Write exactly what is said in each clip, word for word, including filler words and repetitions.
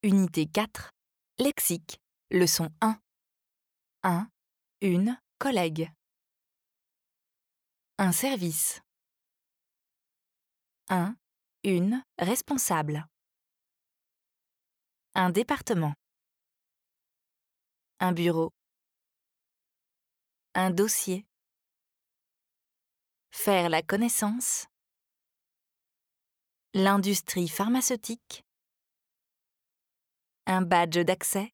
Unité quatre. Lexique. Leçon un. un. Une collègue. Un service. un. Une responsable. Un département. Un bureau. Un dossier. Faire la connaissance. L'industrie pharmaceutique. Un badge d'accès.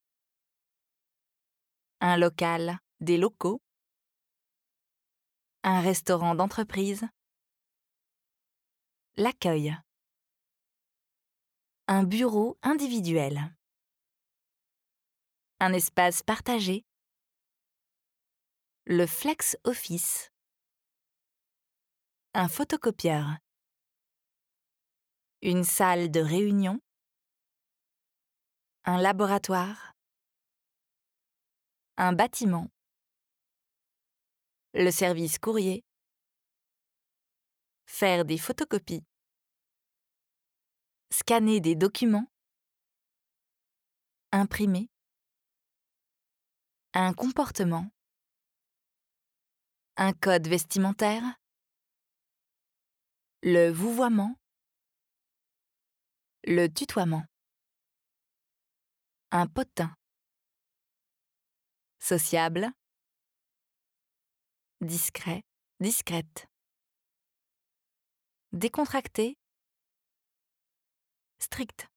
Un local, des locaux. Un restaurant d'entreprise. L'accueil. Un bureau individuel. Un espace partagé. Le flex office. Un photocopieur. Une salle de réunion. Un laboratoire. Un bâtiment. Le service courrier. Faire des photocopies. Scanner des documents. Imprimer. Un comportement. Un code vestimentaire. Le vouvoiement. Le tutoiement. Un potin. Sociable. Discret, discrète. Décontracté. Strict.